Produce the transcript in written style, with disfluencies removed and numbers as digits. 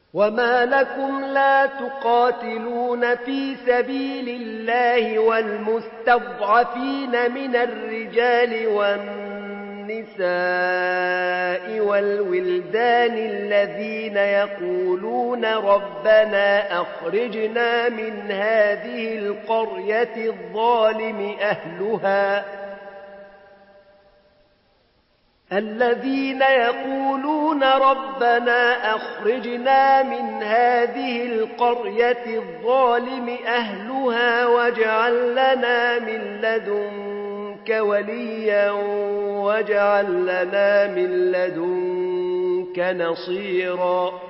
وما لكم لا تقاتلون في سبيل الله والمستضعفين من الرجال والنساء والولدان الذين يقولون ربنا أخرجنا من هذه القرية الظالم أهلها واجعل لنا من لدنك وليا واجعل لنا من لدنك نصيرا